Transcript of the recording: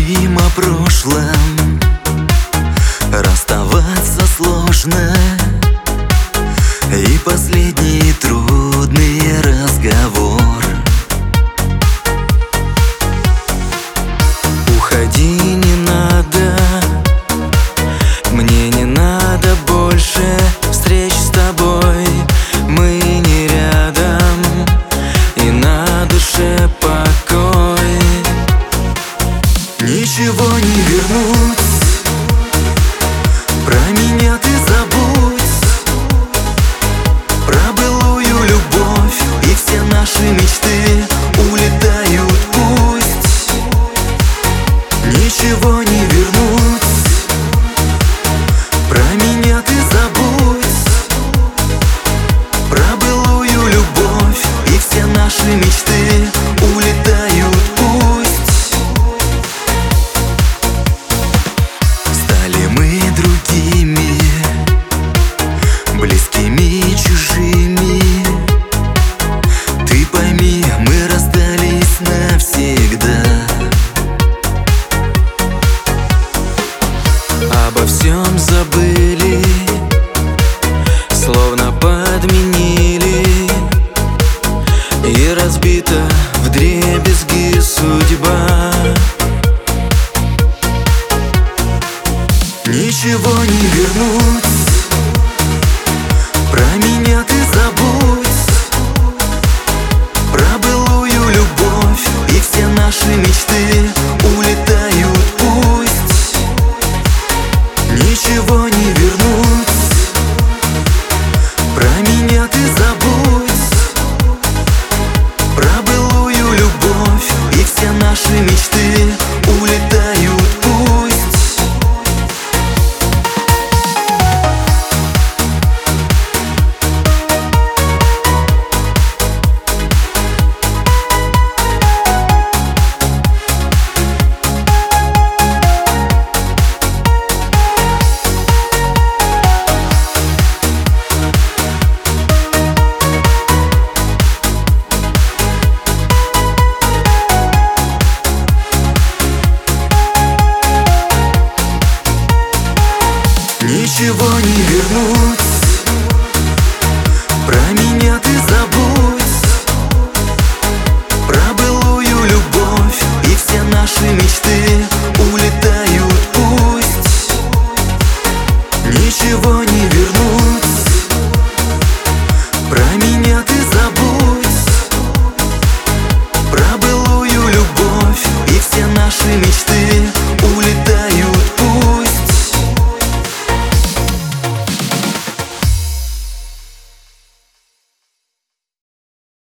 Говорим о прошлом, расставаться сложно. И последний трудный разговор. Уходи, не надо, мне не надо больше встреч с тобой. Мы не рядом, и на душе покой. Ничего не вернуть, про меня ты забудь, про былую любовь, и все наши мечты улетают пусть. Ничего не вернуть, про меня ты забудь, про былую любовь, и все наши мечты улетают пусть. Стали мы другими, близкими и чужими. Ты пойми, мы расстались навсегда. Обо всем забыли, словно подменили, и разбита вдребезги судьба. Ничего не вернуть, про меня ты забудь, про былую любовь, и все наши мечты улетают пусть. Ничего не вернуть, про меня ты забудь, про былую любовь, и все наши мечты улетают пусть. Ничего не вернуть, про меня ты забудь, про былую любовь, и все наши мечты улетают пусть. Ничего не вернуть.